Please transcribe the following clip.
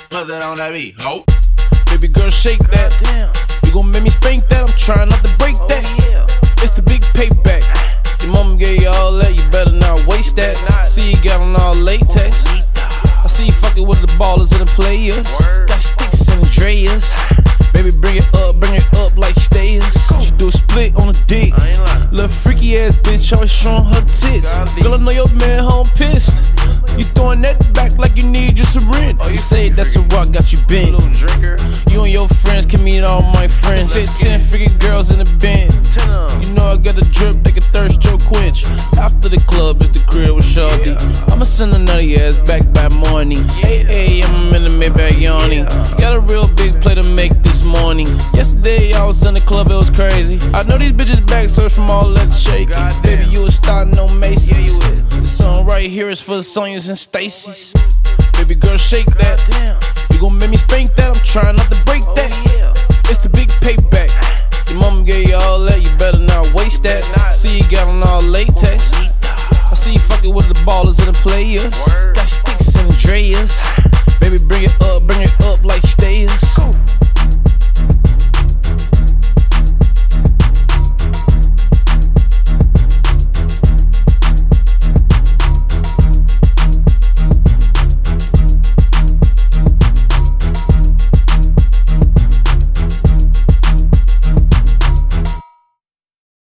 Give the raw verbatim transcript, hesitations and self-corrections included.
Put that on that beat, ho. Baby girl, shake that. You gon' make me spank that. I'm trying not to break that. It's the big payback. Your mama gave you all that. You better not waste that. See you got on all latex. I see you fucking with the ballers and the players. Got sticks and Andreas. Baby, bring it up, bring it up like stayers. She do a split on the dick. Little freaky ass bitch, always showing her tits. Girl, I know your man home pissed. You throwing that back like you need your syringe. You say that's a rock, got you bent. You and your friends can meet all my friends. Hit ten freaky girls in the band. You know I got a drip, they can thirst your quench. After the club, it's the crib with Shawty. I'ma send a nutty ass back by morning. eight A M I'm in the Maybach yawning. Got a real big play to make this morning. Yesterday I was in the club, it was crazy. I know these bitches back search from all that shaking. Baby, you a star, no Macy's. This song right here is for the Sonyas and Stacy's. Baby girl, shake that. You gon' make me spank that. I'm trying not to break that. It's the big payback. Your mama gave you all that. You better not waste that. See you got on all latex. I see you fucking with the ballers and the players. Got sticks and Andreas. Baby, bring it up, bring